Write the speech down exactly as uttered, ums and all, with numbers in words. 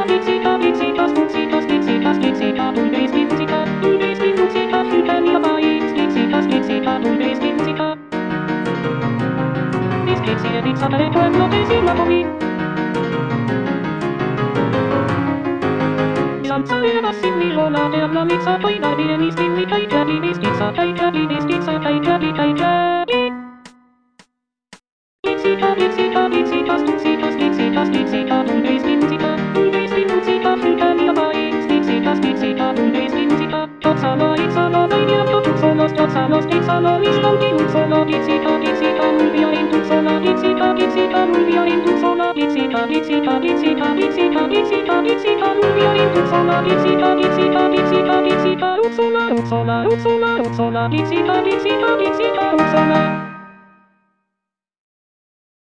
pizzica, pizzica, stuzzica, stizzica, stizzica, dulce, stizzica, dulce, stizzica, finché mi appari, stizzica, stizzica, dulce, stizzica. Mi schizzi e pizza per quello che si lavori. Alzare bassi mi volate alla mizza, poi darmi e mi spinni kai capi, mi schizza, kai capi, mi schizza, kai capi, kai capi. Pizzica, pizzica, pizzica, stuzzica, stizzica, stizzica, dulce, stizzica, dulce, stizzica, finché mi appari, stizzica, stizzica, dulce, stizzica. Piazzalo, izzalo, vai via, io tu solo, spiazzalo, spiazzalo, istanti un solo, pizzica, pizzica, non via in tu sola, pizzica, pizzica, non via in tu sola, pizzica, pizzica, pizzica, pizzica, pizzica, pizzica, non via in tu sola, pizzica, pizzica, pizzica, pizzica, uzzola, uzzola, uzzola, uzzola, pizzica, pizzica, pizzica, uzzola.